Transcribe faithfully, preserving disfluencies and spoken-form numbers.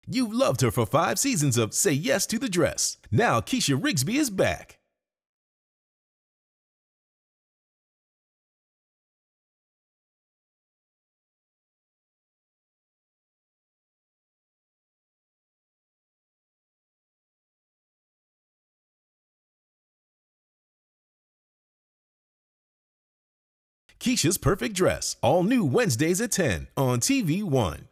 You loved her for five seasons of Say Yes to the Dress. Now Keisha Rigsby is back. Keisha's Perfect Dress, all new Wednesdays at ten on T V One.